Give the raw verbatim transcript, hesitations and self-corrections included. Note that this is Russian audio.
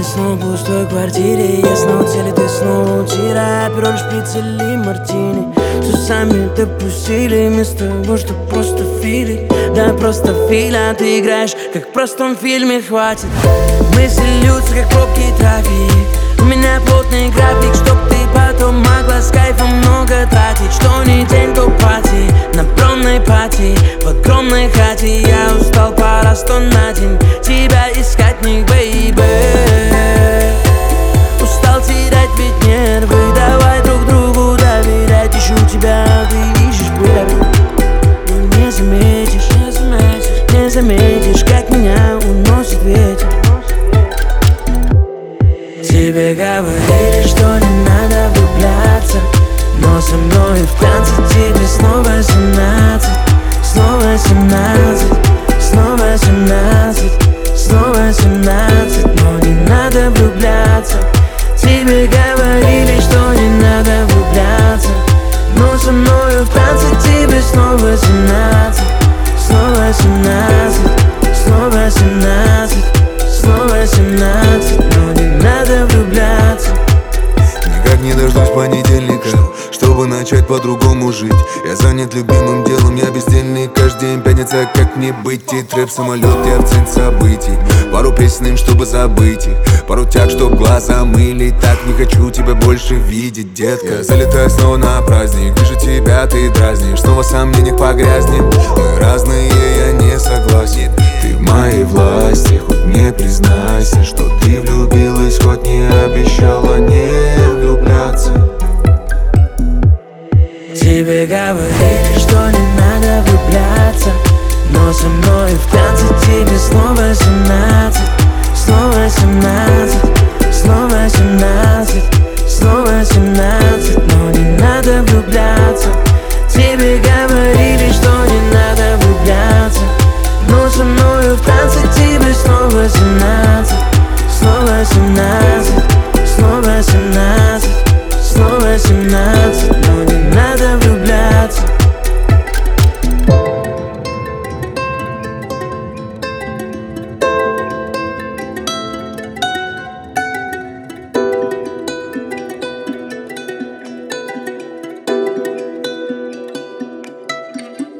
снова в пустой квартире. Я снова в теле, ты снова у тира. Апероль, шприц или мартини. Все сами допустили вместо того, что просто фили. Да просто филя, ты играешь, как в простом фильме, хватит. Мысли льются, как пробки трафик. У меня плотный график, чтоб ты потом могла с кайфом много тратить. Что не день, то пати, на промной пати, в огромной хате. Я устал, пора сто на день тебя искать, не бейбэ. Устал терять ведь нервы, давай друг другу доверять. Ищу тебя, ты ищешь первый, но не заметишь, не заметишь, не заметишь, как меня уносит ветер. Тебе говорили, что не надо влюбляться, но со мной в танце тебе снова семнадцать. Снова семнадцать, снова семнадцать, снова семнадцать. Но не надо влюбляться. Тебе говорили, что не надо влюбляться, но со мной в танце тебе снова семнадцать. Снова семнадцать, снова семнадцать, снова семнадцать. Но не надо влюбляться. Никак не дождусь понедельника, чтобы начать по-другому жить. Я занят любимым делом, я бездельный каждый день. Пятница, как мне быть, и трэп, самолет, я в центре событий. Пару песен им, чтобы забыть их, пару тяг, чтоб глаза мыли. Так не хочу тебя больше видеть, детка. Я залетаю снова на праздник, вижу тебя, ты дразнишь. Снова в сомнениях погрязнем. Мы разные, я не согласен. Ты в моей власти, хоть мне признайся, что ты влюбилась, хоть не обещала не влюбляться. Тебе говорили, что не надо влюбляться, но со мной в танце тебе снова семнадцать.